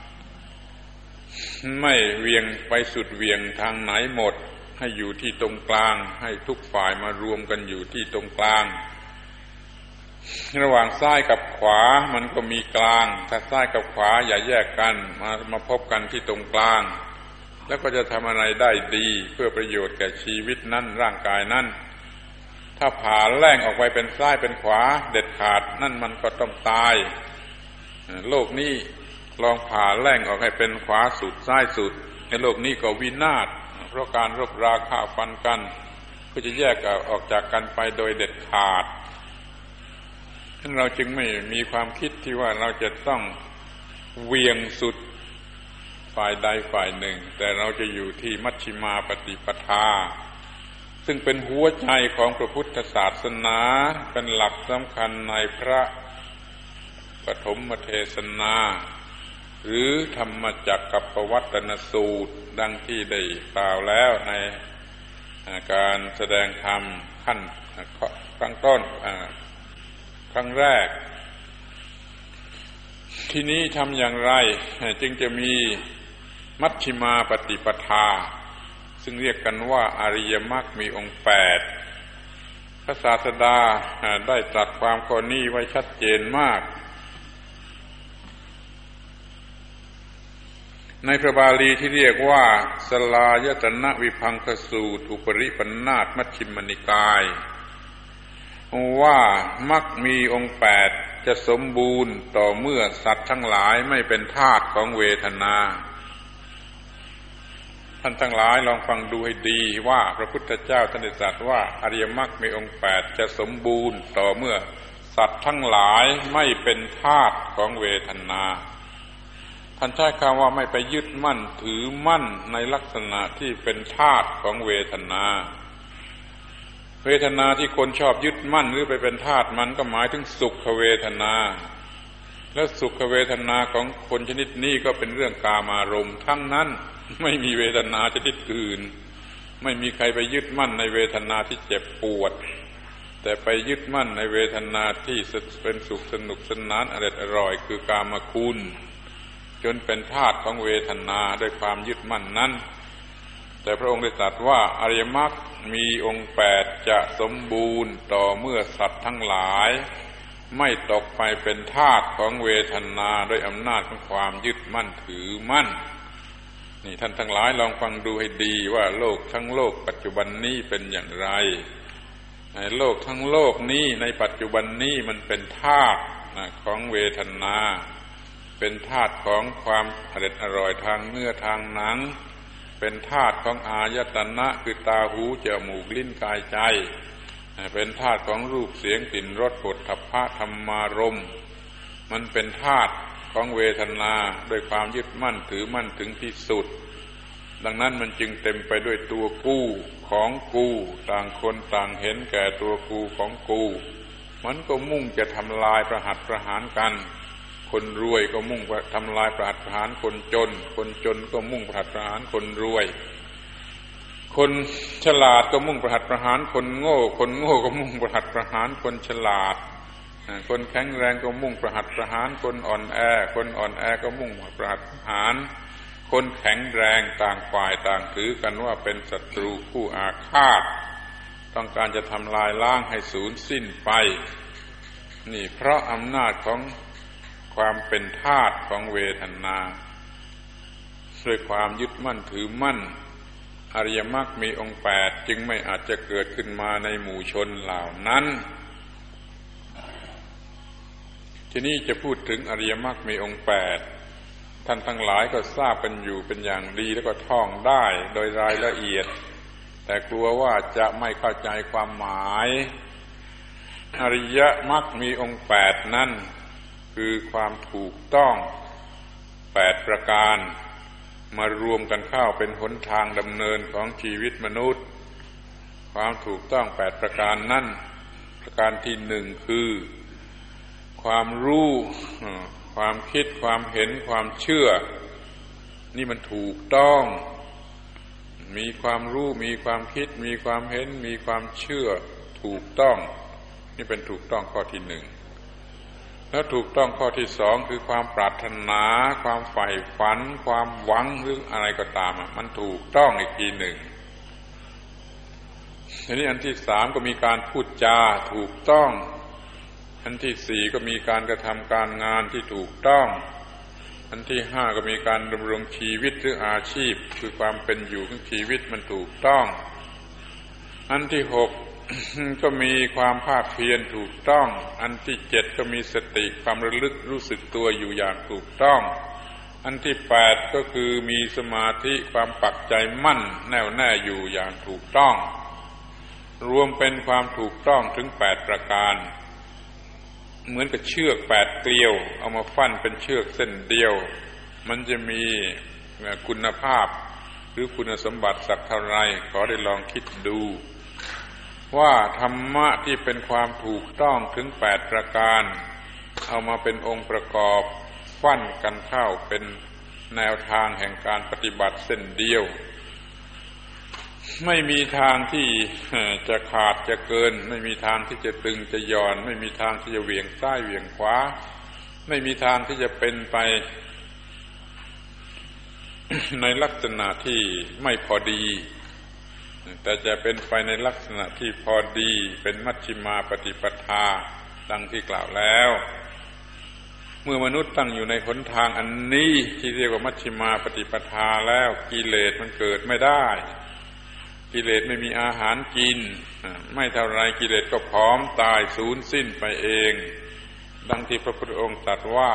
ไม่เวียงไปสุดเวียงทางไหนหมดให้อยู่ที่ตรงกลางให้ทุกฝ่ายมารวมกันอยู่ที่ตรงกลางระหว่างซ้ายกับขวามันก็มีกลางถ้าซ้ายกับขวาอย่าแยกกันมาพบกันที่ตรงกลางแล้วก็จะทำอะไรได้ดีเพื่อประโยชน์แก่ชีวิตนั้นร่างกายนั้นถ้าผ่าแล่งออกไปเป็นซ้ายเป็นขวาเด็ดขาดนั่นมันก็ต้องตายโลกนี้ลองผ่าแล่งออกให้เป็นขวาสุดซ้ายสุดในโลกนี้ก็วินาศเพราะการรบราฆ่าฟันกันก็จะแยกออกจากกันไปโดยเด็ดขาดฉะนั้นเราจึงไม่มีความคิดที่ว่าเราจะต้องเวียงสุดฝ่ายใดฝ่ายหนึ่งแต่เราจะอยู่ที่มัชฌิมาปฏิปทาซึ่งเป็นหัวใจของพระพุทธศาสนาเป็นหลักสำคัญในพระปฐมเทศนาหรือธรรมจักรกับปวัตตนสูตรดังที่ได้กล่าวแล้วในการแสดงธรรมขั้นครั้งต้นครั้งแรกทีนี้ทำอย่างไรจึงจะมีมัชฌิมาปฏิปทาซึ่งเรียกกันว่าอริยมรรคมีองค์8พระศาสดาได้ตรัสความข้อนี้ไว้ชัดเจนมากในพระบาลีที่เรียกว่าสลายตนะวิภังคสูตรอุปริปันนาถมัชฌิมนิกายว่ามรรคมีองค์8จะสมบูรณ์ต่อเมื่อสัตว์ทั้งหลายไม่เป็นทาสของเวทนาท่านทั้งหลายลองฟังดูให้ดีว่าพระพุทธเจ้าท่านได้ตรัสว่าอริยมรรคมีองค์8จะสมบูรณ์ต่อเมื่อสัตว์ทั้งหลายไม่เป็นทาสของเวทนาท่านใช้คำว่าไม่ไปยึดมั่นถือมั่นในลักษณะที่เป็นทาสของเวทนาเวทนาที่คนชอบยึดมั่นหรือไปเป็นทาสมันก็หมายถึงสุขเวทนาและสุขเวทนาของคนชนิดนี้ก็เป็นเรื่องกามารมณ์ทั้งนั้นไม่มีเวทนาชนิดอื่นไม่มีใครไปยึดมั่นในเวทนาที่เจ็บปวดแต่ไปยึดมั่นในเวทนาที่เป็นสุขสนุกสนานอร่อยคือกามคุณจนเป็นทาสของเวทนาด้วยความยึดมั่นนั้นแต่พระองค์ได้ตรัสว่าอริยมรรคมีองค์8จะสมบูรณ์ต่อเมื่อสัตว์ทั้งหลายไม่ตกไปเป็นทาสของเวทนาด้วยอำนาจของความยึดมั่นถือมั่นนี่ท่านทั้งหลายลองฟังดูให้ดีว่าโลกทั้งโลกปัจจุบันนี้เป็นอย่างไรในโลกทั้งโลกนี้ในปัจจุบันนี้มันเป็นทาสของเวทนาเป็นธาตุของความอร่อยทางเนื้อทางหนังเป็นธาตุของอายตนะคือตาหูจมูกลิ้นกายใจเป็นธาตุของรูปเสียงกลิ่นรสโผฏฐัพพะธรรมารมณ์มันเป็นธาตุของเวทนาด้วยความยึดมั่นถือมั่นถึงที่สุดดังนั้นมันจึงเต็มไปด้วยตัวกูของกูต่างคนต่างเห็นแก่ตัวกูของกูมันก็มุ่งจะทำลายประหัตประหารกันคนรวยก็มุ่งทำลายประหัตประหารคนจนคนจนก็มุ่งประหัตประหารคนรวยคนฉลาดก็มุ่งประหัตประหารคนโง่คนโง่ก็มุ่งประหัตประหารคนฉลาดคนแข็งแรงก็มุ่งประหัตประหารคนอ่อนแอคนอ่อนแอก็มุ่งประหัตประหารคนแข็งแรงต่างฝ่ายต่างถือกันว่าเป็นศัตรูผู้อาฆาตต้องการจะทำลายล้างให้สูญสิ้นไปนี่เพราะอำนาจของความเป็นธาตุของเวทนาด้วยความยึดมั่นถือมั่นอริยมรรคมีองค์8จึงไม่อาจจะเกิดขึ้นมาในหมู่ชนเหล่านั้นทีนี้จะพูดถึงอริยมรรคมีองค์8ท่านทั้งหลายก็ทราบกันอยู่เป็นอย่างดีแล้วก็ท่องได้โดยรายละเอียดแต่กลัวว่าจะไม่เข้าใจความหมายอริยมรรคมีองค์8นั่นคือความถูกต้อง8ประการมารวมกันเข้าเป็นหนทางดำเนินของชีวิตมนุษย์ความถูกต้อง8ประการนั้นประการที่1คือความรู้ความคิดความเห็นความเชื่อนี่มันถูกต้องมีความรู้มีความคิดมีความเห็นมีความเชื่อถูกต้องนี่เป็นถูกต้องข้อที่1แล้วถูกต้องข้อที่2คือความปรารถนาความใฝ่ฝันความหวังหรืออะไรก็ตามมันถูกต้องอีกทีหนึ่งทีนี้อันที่3ก็มีการพูดจาถูกต้องอันที่4ก็มีการกระทำการงานที่ถูกต้องอันที่5ก็มีการดำรงชีวิตหรืออาชีพคือความเป็นอยู่ของชีวิตมันถูกต้องอันที่6ก็มีความภาคเพียรถูกต้องอันที่7ก็มีสติความระลึกรู้สึกตัวอยู่อย่างถูกต้องอันที่8ก็คือมีสมาธิความปักใจมั่นแน่วแน่อยู่อย่างถูกต้องรวมเป็นความถูกต้องถึง8ประการเหมือนกับเชือก8เกลียวเอามาฟันเป็นเชือกเส้นเดียวมันจะมีคุณภาพหรือคุณสมบัติสักเท่าไรขอได้ลองคิดดูว่าธรรมะที่เป็นความถูกต้องถึง8ประการเอามาเป็นองค์ประกอบฟันกันเข้าเป็นแนวทางแห่งการปฏิบัติเส้นเดียวไม่มีทางที่จะขาดจะเกินไม่มีทางที่จะตึงจะหย่อนไม่มีทางที่จะเหวี่ยงซ้ายเหวี่ยงขวาไม่มีทางที่จะเป็นไป ในลักษณะที่ไม่พอดีแต่จะเป็นไปในลักษณะที่พอดีเป็นมัชฌิมาปฏิปทาดังที่กล่าวแล้วเมื่อมนุษย์ตั้งอยู่ในหนทางอันนี้ที่เรียกว่ามัชฌิมาปฏิปทาแล้วกิเลสมันเกิดไม่ได้กิเลสไม่มีอาหารกินไม่เท่าไรกิเลสก็พร้อมตายสูญสิ้นไปเองดังที่พระพุทธองค์ตรัสว่า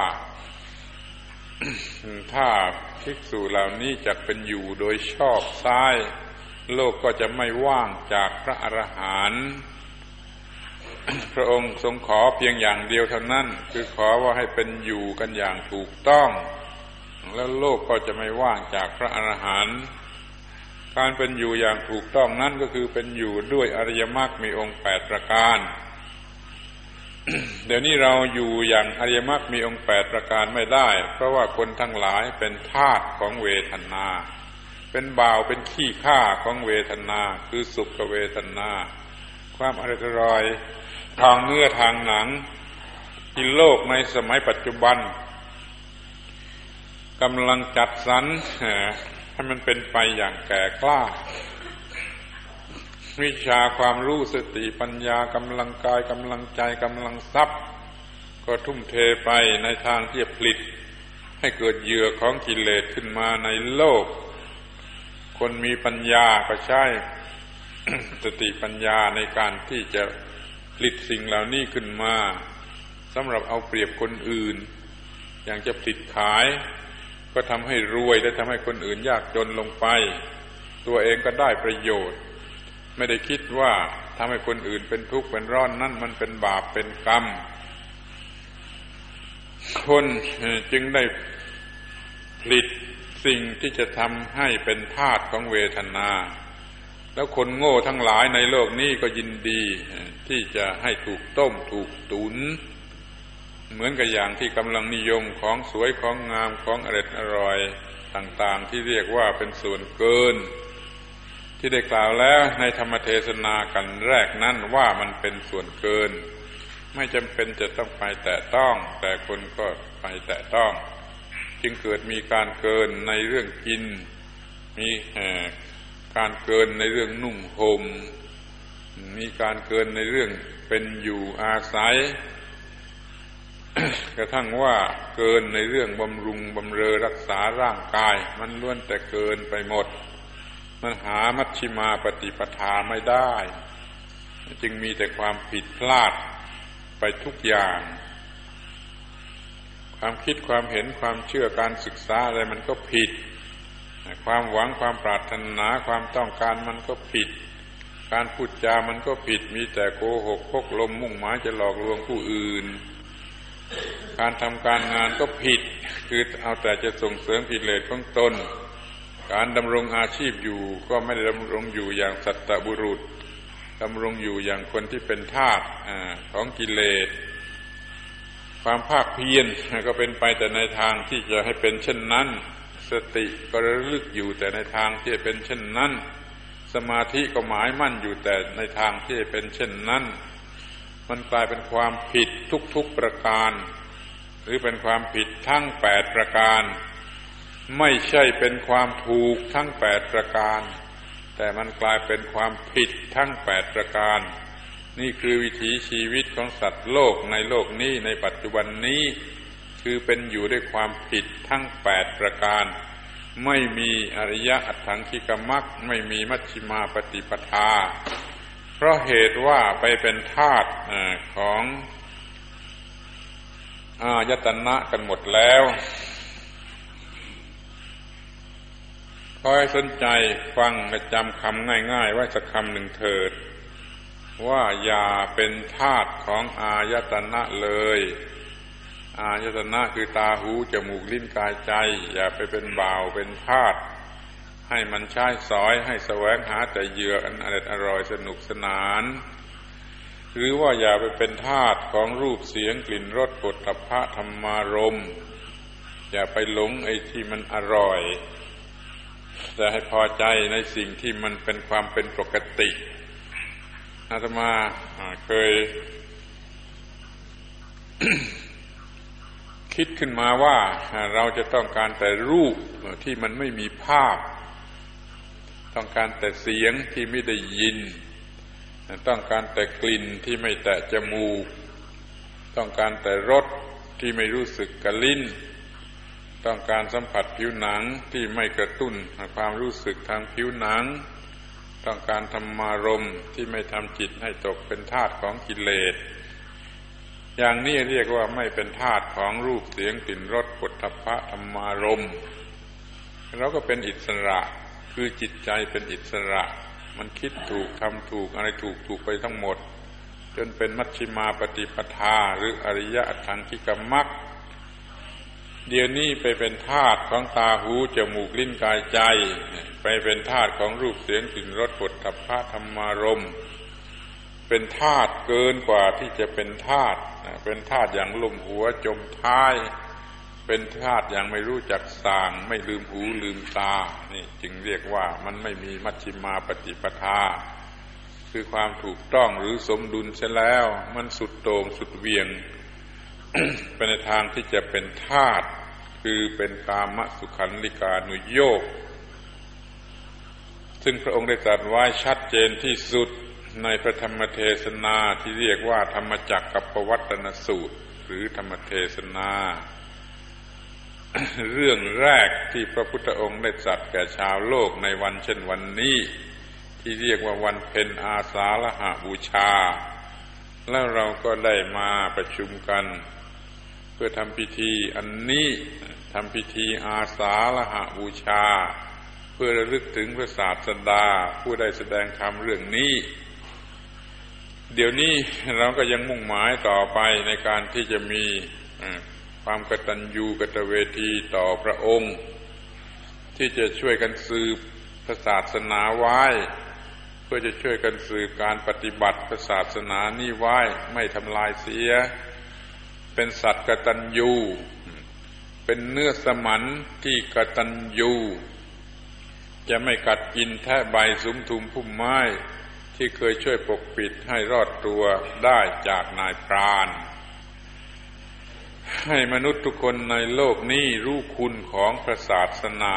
ถ้าภิกษุเหล่านี้จักเป็นอยู่โดยชอบซ้ายโลกก็จะไม่ว่างจากพระอรหันต์ พระองค์ทรงขอเพียงอย่างเดียวเท่านั้นคือขอว่าให้เป็นอยู่กันอย่างถูกต้องแล้วโลกก็จะไม่ว่างจากพระอรหันต์การเป็นอยู่อย่างถูกต้องนั้นก็คือเป็นอยู่ด้วยอริยมรรคมีองค์8ประการ เดี๋ยวนี้เราอยู่อย่างอริยมรรคมีองค์8ประการไม่ได้เพราะว่าคนทั้งหลายเป็นทาสของเวทนาเป็นบ่าวเป็นขี้ข้าของเวทนาคือสุขเวทนาความอร่อยทางเนื้อทางหนังที่โลกในสมัยปัจจุบันกำลังจัดสรรให้มันเป็นไปอย่างแก่กล้าวิชาความรู้สติปัญญากำลังกายกำลังใจกำลังทรัพย์ก็ทุ่มเทไปในทางที่จะผลิตให้เกิดเหยื่อของกิเลสขึ้นมาในโลกคนมีปัญญาก็ใช้ สติปัญญาในการที่จะผลิตสิ่งเหล่านี้ขึ้นมาสำหรับเอาเปรียบคนอื่นอย่างจะผลิตขายก็ทำให้รวยและทำให้คนอื่นยากจนลงไปตัวเองก็ได้ประโยชน์ไม่ได้คิดว่าทำให้คนอื่นเป็นทุกข์เป็นร้อนนั่นมันเป็นบาปเป็นกรรมคนจึงได้ผลิตสิ่งที่จะทำให้เป็นธาตุของเวทนาแล้วคนโง่ทั้งหลายในโลกนี้ก็ยินดีที่จะให้ถูกต้มถูกตุ๋นเหมือนกับอย่างที่กำลังนิยมของสวยของงามของอร่อยต่างๆที่เรียกว่าเป็นส่วนเกินที่ได้กล่าวแล้วในธรรมเทศนากันแรกนั้นว่ามันเป็นส่วนเกินไม่จำเป็นจะต้องไปแตะต้องแต่คนก็ไปแตะต้องจึงเกิดมีการเกินในเรื่องกินมีการเกินในเรื่องนุ่งห่มมีการเกินในเรื่องเป็นอยู่อาศัยกระทั่งว่าเกินในเรื่องบำรุงบำเรอรักษาร่างกายมันล้วนแต่เกินไปหมดมันหามัชฌิมาปฏิปทาไม่ได้จึงมีแต่ความผิดพลาดไปทุกอย่างความคิดความเห็นความเชื่อการศึกษาอะไรมันก็ผิดความหวังความปรารถนาความต้องการมันก็ผิดการพูดจามันก็ผิดมีแต่โกหกพกลมมุ่งหมายจะหลอกลวงผู้อื่นการทำการงานก็ผิดคือเอาแต่จะส่งเสริมกิเลสของตนการดำรงอาชีพอยู่ก็ไม่ได้ดำรงอยู่อย่างสัตตบุรุษดำรงอยู่อย่างคนที่เป็นทาสของกิเลสความภาคเพียรก็เป็นไปแต่ในทางที่จะให้เป็นเช่นนั้นสติก็ระลึกอยู่แต่ในทางที่จะเป็นเช่นนั้นสมาธิก็หมายมั่นอยู่แต่ในทางที่จะเป็นเช่นนั้นมันกลายเป็นความผิดทุกๆประการหรือเป็นความผิดทั้ง8ประการไม่ใช่เป็นความถูกทั้ง8ประการแต่มันกลายเป็นความผิดทั้ง8ประการนี่คือวิถีชีวิตของสัตว์โลกในโลกนี้ในปัจจุบันนี้คือเป็นอยู่ด้วยความผิดทั้ง8ประการไม่มีอริยอัตถังคิกมรรคไม่มีมัชฌิมาปฏิปทาเพราะเหตุว่าไปเป็นทาสของอายตนะกันหมดแล้วขอให้สนใจฟังและจำคำง่ายๆไว้สักคำหนึ่งเถิดว่าอย่าเป็นทาสของอายตนะเลยอายตนะคือตาหูจมูกลิ้นกายใจอย่าไปเป็นบ่าวเป็นทาสให้มันใช้สอยให้แสวงหาแต่เหยื่ออันอร่อยสนุกสนานหรือว่าอย่าไปเป็นทาสของรูปเสียงกลิ่นรสโผฏฐัพพะธรรมารมณ์อย่าไปหลงไอ้ที่มันอร่อยแต่ให้พอใจในสิ่งที่มันเป็นความเป็นปกติอาตมาเคย คิดขึ้นมาว่าเราจะต้องการแต่รูปที่มันไม่มีภาพต้องการแต่เสียงที่ไม่ได้ยินต้องการแต่กลิ่นที่ไม่แตะจมูกต้องการแต่รสที่ไม่รู้สึกกับลิ้นต้องการสัมผัสผิวหนังที่ไม่กระตุ้นความรู้สึกทางผิวหนังต้องการธรรมารมณ์ที่ไม่ทำจิตให้ตกเป็นทาสของกิเลสอย่างนี้เรียกว่าไม่เป็นทาสของรูปเสียงกลิ่นรสโผฏฐัพพะธรรมารมณ์เราก็เป็นอิสระคือจิตใจเป็นอิสระมันคิดถูกทำถูกอะไรถูกไปทั้งหมดจนเป็นมัชฌิมาปฏิปทาหรืออริยอัตถังคิกมรรคเดี๋ยวนี้ไปเป็นทาสของตาหูจมูกลิ้นกายใจไปเป็นทาสของรูปเสียงกลิ่นรสโผฏฐัพพะธรรมารมณ์เป็นทาสเกินกว่าที่จะเป็นทาสเป็นทาสอย่างลุ่มหัวจมท้ายเป็นทาสอย่างไม่รู้จักส่างไม่ลืมหูลืมตานี่จึงเรียกว่ามันไม่มีมัชฌิมาปฏิปทาคือความถูกต้องหรือสมดุลเสียแล้วมันสุดโต่งสุดเหวี่ยง ไปในทางที่จะเป็นทาสคือเป็นกามสุขันลิกานุโยคซึ่งพระองค์ได้ตรัสไว้ชัดเจนที่สุดในพระธรรมเทศนาที่เรียกว่าธรรมจักรกัปปวัตตนสูตรหรือธรรมเทศนา เรื่องแรกที่พระพุทธองค์ได้ตรัสแก่ชาวโลกในวันเช่นวันนี้ที่เรียกว่าวันเพ็ญอาสาฬหบูชาแล้วเราก็ได้มาประชุมกันเพื่อทำพิธีอันนี้ทำพิธีอาสาฬหบูชาเพื่อระลึกถึงพระศาสดาผู้ได้แสดงธรรมเรื่องนี้เดี๋ยวนี้เราก็ยังมุ่งหมายต่อไปในการที่จะมีความกตัญญูกตเวทีต่อพระองค์ที่จะช่วยกันสืบพระศาสนาไว้เพื่อจะช่วยกันสืบการปฏิบัติพระศาสนานี้ไว้ไม่ทำลายเสียเป็นสัตว์กตัญญูเป็นเนื้อสมันที่กตัญญูจะไม่กัดกินแทะใบสุมทุมพุ่มไม้ที่เคยช่วยปกปิดให้รอดตัวได้จากนายพรานให้มนุษย์ทุกคนในโลกนี้รู้คุณของพระศาสนา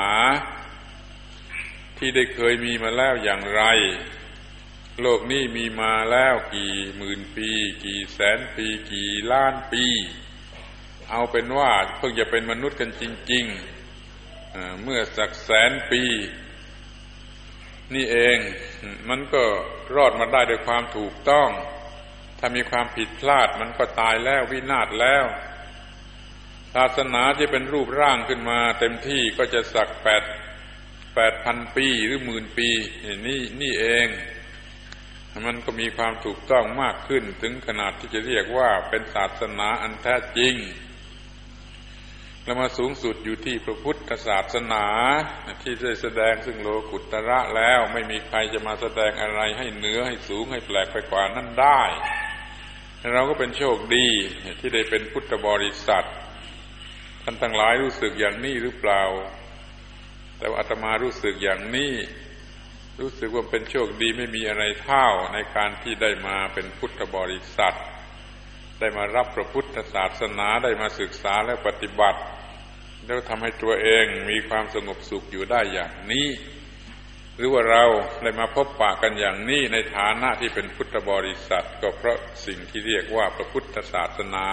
ที่ได้เคยมีมาแล้วอย่างไรโลกนี้มีมาแล้วกี่หมื่นปีกี่แสนปีกี่ล้านปีเอาเป็นว่าเพิ่งจะเป็นมนุษย์กันจริงๆเมื่อสักแสนปีนี่เองมันก็รอดมาได้ด้วยความถูกต้องถ้ามีความผิดพลาดมันก็ตายแล้ววินาศแล้วศาสนาที่เป็นรูปร่างขึ้นมาเต็มที่ก็จะสัก8,000 ปีหรือ10,000 ปีนี่เองมันก็มีความถูกต้องมากขึ้นถึงขนาดที่จะเรียกว่าเป็นศาสนาอันแท้จริงแล้วมาสูงสุดอยู่ที่พระพุทธศาสนาที่ได้แสดงซึ่งโลกุตระแล้วไม่มีใครจะมาแสดงอะไรให้เหนือให้สูงให้แปลกไปกว่านั้นได้เราก็เป็นโชคดีที่ได้เป็นพุทธบริษัทท่านทั้งหลายรู้สึกอย่างนี้หรือเปล่าแต่ว่าอาตมารู้สึกอย่างนี้รู้สึกว่าเป็นโชคดีไม่มีอะไรเท่าในการที่ได้มาเป็นพุทธบริษัทได้มารับพระพุทธศาสนาได้มาศึกษาและปฏิบัติแล้วทำให้ตัวเองมีความสงบสุขอยู่ได้อย่างนี้หรือว่าเราได้มาพบปะกันอย่างนี้ในฐานะที่เป็นพุทธบริษัทก็เพราะสิ่งที่เรียกว่าพระพุทธศาสนา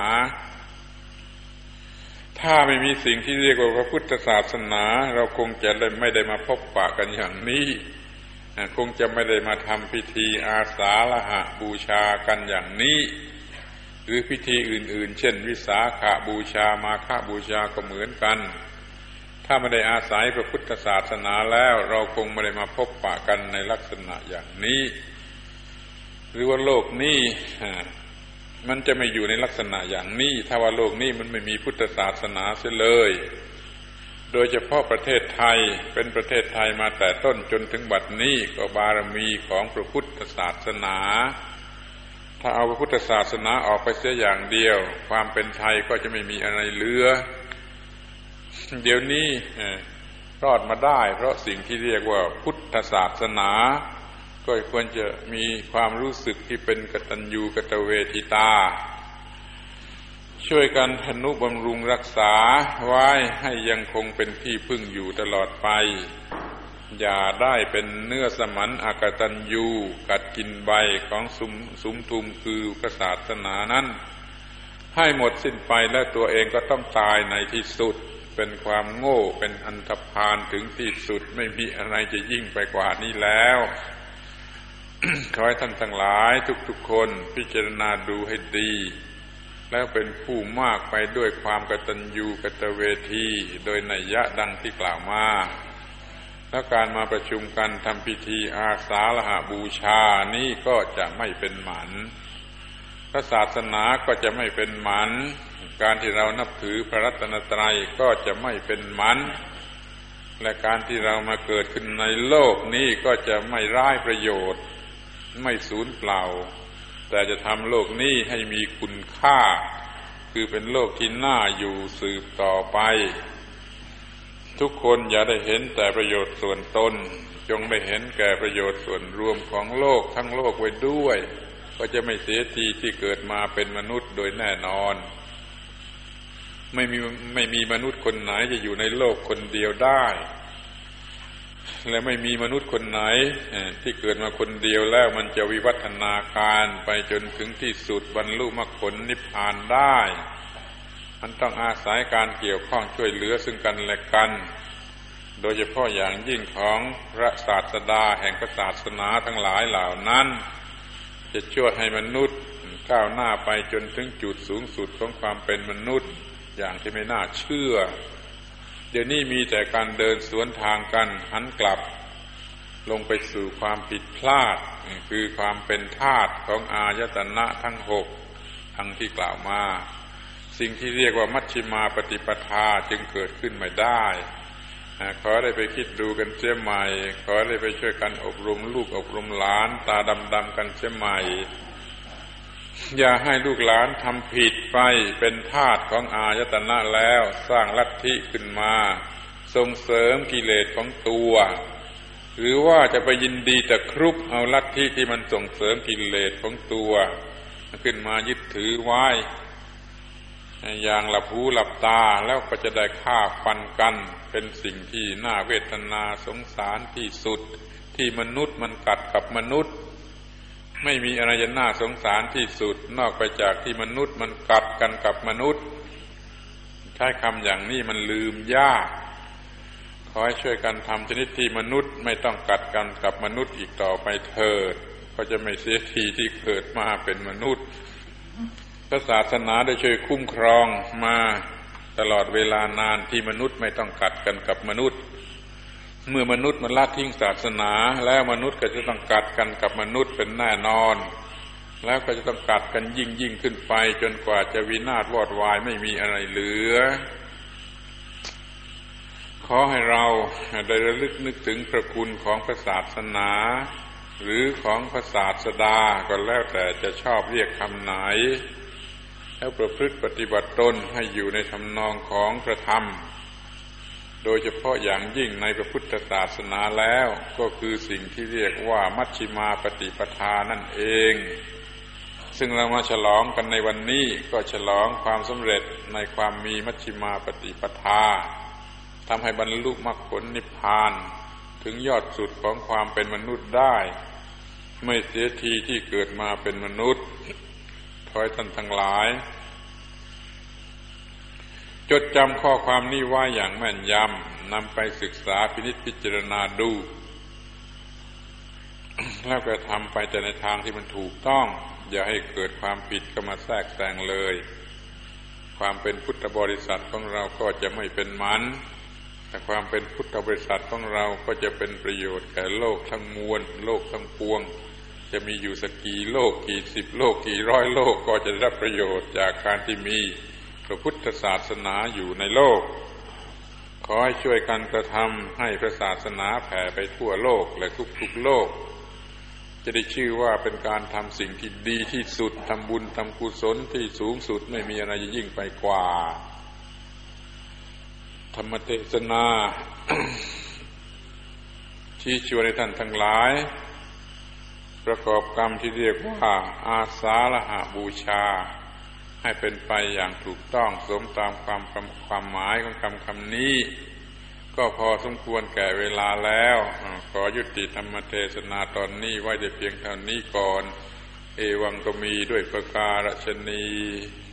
ถ้าไม่มีสิ่งที่เรียกว่าพระพุทธศาสนาเราคงจะไม่ได้มาพบปะกันอย่างนี้คงจะไม่ได้มาทำพิธีอาสาฬหบูชากันอย่างนี้หรือพิธีอื่นๆเช่นวิสาขบูชามาฆบูชาก็เหมือนกันถ้าไม่ได้อาศัยพระพุทธศาสนาแล้วเราคงไม่ได้มาพบปะกันในลักษณะอย่างนี้หรือว่าโลกนี้มันจะไม่อยู่ในลักษณะอย่างนี้ถ้าว่าโลกนี้มันไม่มีพุทธศาสนาเสียเลยโดยเฉพาะประเทศไทยเป็นประเทศไทยมาแต่ต้นจนถึงบัดนี้ก็บารมีของพระพุทธศาสนาถ้าเอาพระพุทธศาสนาออกไปเสียอย่างเดียวความเป็นไทยก็จะไม่มีอะไรเหลือเดี๋ยวนี้รอดมาได้เพราะสิ่งที่เรียกว่าพุทธศาสนาก็ควรจะมีความรู้สึกที่เป็นกตัญญูกตเวทิตาช่วยกันทนุบำรุงรักษาไว้ให้ยังคงเป็นที่พึ่งอยู่ตลอดไปอย่าได้เป็นเนื้อสมันอกตัญญูกัดกินใบของสุมทุมคือพระศาสนานั้นให้หมดสิ้นไปและตัวเองก็ต้องตายในที่สุดเป็นความโง่เป็นอันธพาลถึงที่สุดไม่มีอะไรจะยิ่งไปกว่านี้แล้ว ขอให้ท่านทั้งหลายทุกๆคนพิจารณาดูให้ดีแล้วเป็นผู้มากไปด้วยความกตัญญูกตเวทีโดยนัยยะดังที่กล่าวมาแล้วการมาประชุมกันทำพิธีอาสาฬหบูชานี้ก็จะไม่เป็นหมันพระศาสนาก็จะไม่เป็นหมันการที่เรานับถือพระรัตนตรัยก็จะไม่เป็นหมันและการที่เรามาเกิดขึ้นในโลกนี้ก็จะไม่ไร้ประโยชน์ไม่สูญเปล่าแต่จะทำโลกนี้ให้มีคุณค่าคือเป็นโลกที่น่าอยู่สืบต่อไปทุกคนอย่าได้เห็นแต่ประโยชน์ส่วนตนจงได้เห็นแก่ประโยชน์ส่วนรวมของโลกทั้งโลกไว้ด้วยก็จะไม่เสียทีที่เกิดมาเป็นมนุษย์โดยแน่นอนไม่มีมนุษย์คนไหนจะอยู่ในโลกคนเดียวได้และไม่มีมนุษย์คนไหนที่เกิดมาคนเดียวแล้วมันจะวิวัฒนาการไปจนถึงที่สุดบรรลุมรรคผลนิพพานได้มันต้องอาศัยการเกี่ยวข้องช่วยเหลือซึ่งกันและกันโดยเฉพาะอย่างยิ่งของพระศาสดาแห่งพระศาสนาทั้งหลายเหล่านั้นจะช่วยให้มนุษย์ก้าวหน้าไปจนถึงจุดสูงสุดของความเป็นมนุษย์อย่างที่ไม่น่าเชื่อเดี๋ยวนี้มีแต่การเดินสวนทางกันหันกลับลงไปสู่ความผิดพลาดคือความเป็นทาสของอายตนะทั้ง6ทั้งที่กล่าวมาสิ่งที่เรียกว่ามัชฌิมาปฏิปทาจึงเกิดขึ้นไม่ได้ขอได้ไปคิดดูกันเสียใหม่ขอได้ไปช่วยกันอบรมลูกอบรมหลานตาดำๆกันเสียใหม่อย่าให้ลูกหลานทำผิดไปเป็นทาสของอายตนะแล้วสร้างลัทธิขึ้นมาส่งเสริมกิเลสของตัวหรือว่าจะไปยินดีแต่ครุบเอาลัทธิที่มันส่งเสริมกิเลสของตัวขึ้นมายึดถือไว้อย่างหลับหูหลับตาแล้วก็จะได้ฆ่าฟันกันเป็นสิ่งที่น่าเวทนาสงสารที่สุดที่มนุษย์มันกัดกับมนุษย์ไม่มีอะไรจะน่าสงสารที่สุดนอกไปจากที่มนุษย์มันกัดกันกับมนุษย์ใช้คำอย่างนี้มันลืมยากขอให้ช่วยกันทำชนิดที่มนุษย์ไม่ต้องกัดกันกับมนุษย์อีกต่อไปเถิดก็จะไม่เสียทีที่เกิดมาเป็นมนุษย์พระศาสนาได้ช่วยคุ้มครองมาตลอดเวลานานที่มนุษย์ไม่ต้องกัดกันกับมนุษย์เมื่อมนุษย์มันละทิ้งศาสนาแล้วมนุษย์ก็จะต้องกัดกันกับมนุษย์เป็นแน่นอนแล้วก็จะต้องกัดกันยิ่งขึ้นไปจนกว่าจะวินาศวอดวายไม่มีอะไรเหลือขอให้เราได้ระลึกนึกถึงพระคุณของพระศาสนาหรือของพระศาสดาก็แล้วแต่จะชอบเรียกคำไหนแล้วประพฤติปฏิบัติตนให้อยู่ในทำนองของพระธรรมโดยเฉพาะอย่างยิ่งในพระพุทธศาสนาแล้วก็คือสิ่งที่เรียกว่ามัชฌิมาปฏิปทานั่นเองซึ่งเรามาฉลองกันในวันนี้ก็ฉลองความสำเร็จในความมีมัชฌิมาปฏิปทาทำให้บรรลุมรรคผลนิพพานถึงยอดสุดของความเป็นมนุษย์ได้ไม่เสียทีที่เกิดมาเป็นมนุษย์ขอให้ท่านทั้งหลายจดจำข้อความนี้ไว้อย่างแม่นยำนำไปศึกษาพินิจพิจารณาดู แล้วก็ทำไปแต่ในทางที่มันถูกต้องอย่าให้เกิดความผิดเข้ามาแทรกแซงเลยความเป็นพุทธบริษัทของเราก็จะไม่เป็นมันแต่ความเป็นพุทธบริษัทของเราก็จะเป็นประโยชน์แก่โลกทั้งมวลโลกทั้งปวงจะมีอยู่สักกี่โลกกี่สิบโลกกี่ร้อยโลกก็จะได้รับประโยชน์จากการที่มีพระพุทธศาสนาอยู่ในโลกขอให้ช่วยกันกระทำให้พระศาสนาแผ่ไปทั่วโลกและทุกๆโลกจะได้ชื่อว่าเป็นการทำสิ่งที่ดีที่สุดทำบุญทำกุศลที่สูงสุดไม่มีอะไรยิ่งไปกว่าธรรมเทศนา ชี้ชวนให้ท่านทั้งหลายประกอบกรรมที่เรียกว่าอาสาฬหบูชาให้เป็นไปอย่างถูกต้องสมตามความหมายของคำนี้ก็พอสมควรแก่เวลาแล้วขอยุติธรรมเทศนาตอนนี้ไว้แต่เพียงเท่านี้ก่อนเอวังก็มีด้วยประการฉะนี้